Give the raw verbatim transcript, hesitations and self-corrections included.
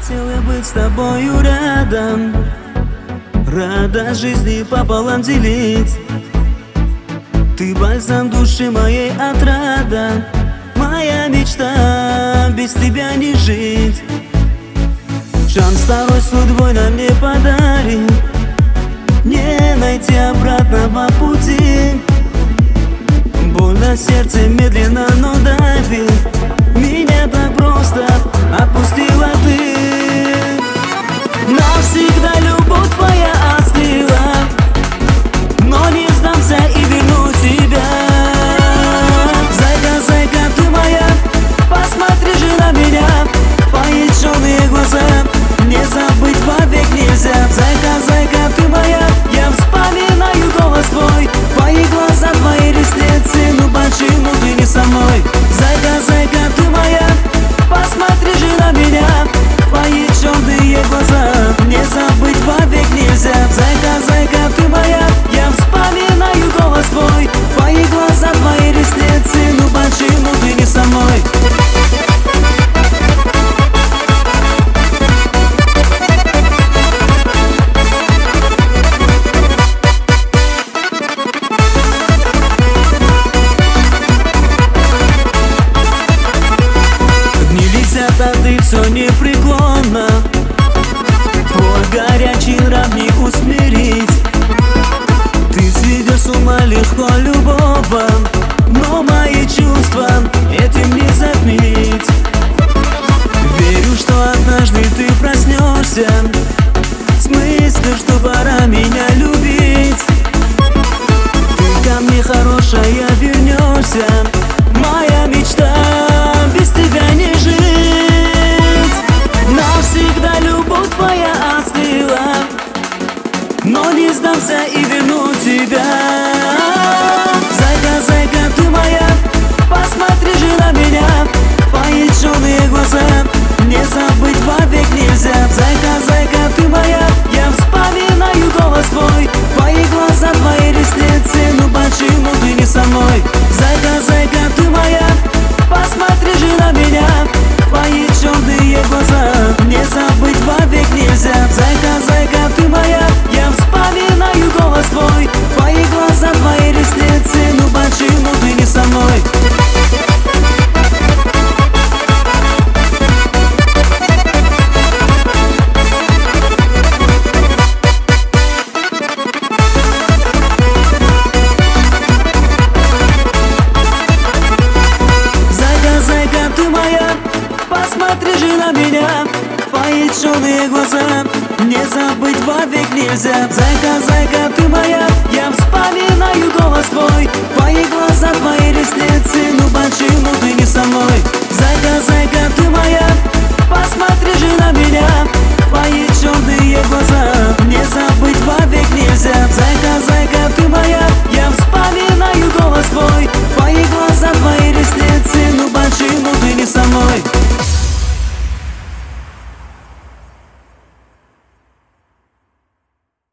Хотела быть с тобою рядом, радость жизни пополам делить. Ты бальзам души моей, отрада, моя мечта без тебя не жить. Шанс второй судьбой нам не подарит, не найти обратного пути. Больно сердце медленно, но давит. Меня так просто отпустила ты. Навсегда любовь твоя остыла, но не сдамся и верну тебя. Зайка, зайка, ты моя, посмотри же на меня, твои черные глаза не забыть вовек нельзя. Зайка, зайка, ты моя, я вспоминаю голос твой, твои глаза, твои ресницы, ну почему ты не со мной? Зайка, зайка, ты моя, посмотри же на меня, твои черные глаза не забыть вовек нельзя. Зайка, зайка, ты моя, я вспоминаю голос твой, твои глаза, твои ресницы, ну почему ты не со мной? А ты все непреклонно, твой горячий нрав не усмирить. Ты сведешь с ума легко любого, но мои чувства этим не затмить. Верю, что однажды ты проснешься с мыслью, что пора меня любить. Ты ко мне хорошая вернешься, моя мечта без тебя не жить. Навсегда любовь твоя остыла, но не сдамся и верну тебя. Зайка, зайка, ты моя, посмотри же на меня, твои черные глаза не забыть вовек нельзя. Зайка, зайка, ты моя, я вспоминаю голос твой, твои глаза, твои ресницы, ну почему ты не со мной? Зайка, зайка, ты моя, посмотри же на меня, твои черные глаза не забыть вовек нельзя. Зайка, зайка, ты моя, я вспоминаю голос твой, твои глаза, твои ресницы, ну почему ты не со мной? Посмотри же на меня, твои черные глаза не забыть вовек нельзя. Зайка, зайка, ты моя, я вспоминаю голос твой.